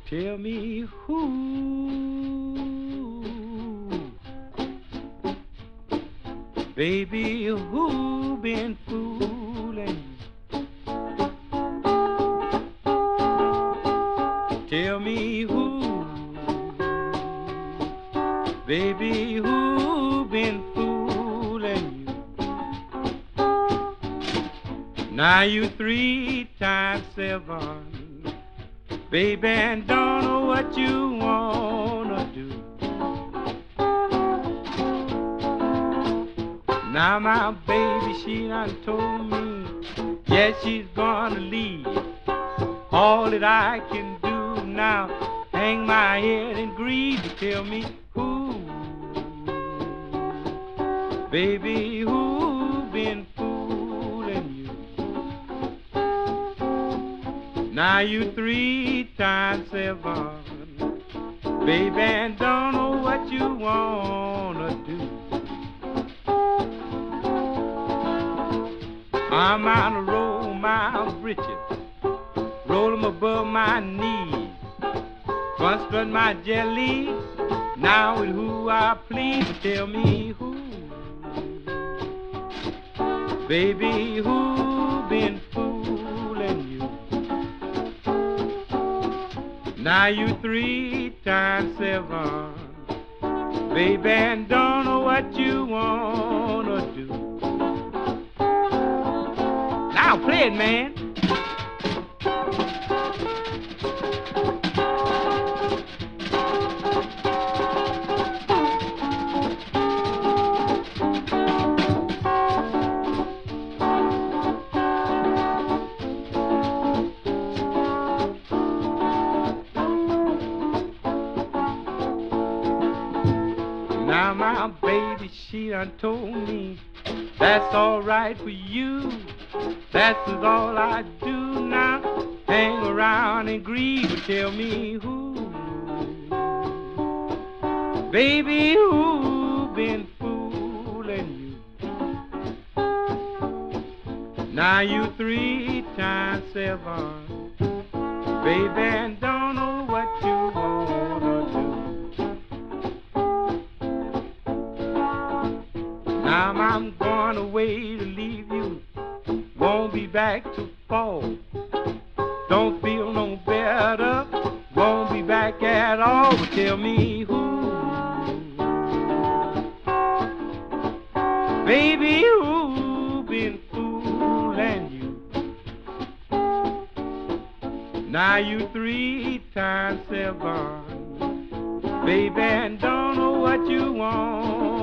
Tell me who, baby, who been fooling you? Tell me who, baby, who been fooling you? Now you 3 times 7, baby, and don't know what you wanna do. Now my baby, she done told me, yes, she's gonna leave. All that I can do now, hang my head and grieve. Tell me who, baby, who been fooling you? Now you 3 times 7, baby, and don't know what you wanna do. I'm out to roll my britches, roll 'em above my knees, gonna strut my jelly, now with who I please. Tell me who, baby, who been fooling you? Now you 3 times 7, baby, and don't know what you wanna do. Now play it, man. Now my baby, she done told me that's all right for you. That's all I do now, hang around and grieve. Tell me who, baby, who been fooling you? Now you 3 times 7, baby, and don't know what you wanna do. Now I'm going away to leave you, won't be back till fall. Don't feel no better, won't be back at all. But tell me who, baby, who been fooling you? Now you 3 times 7, baby, and don't know what you want.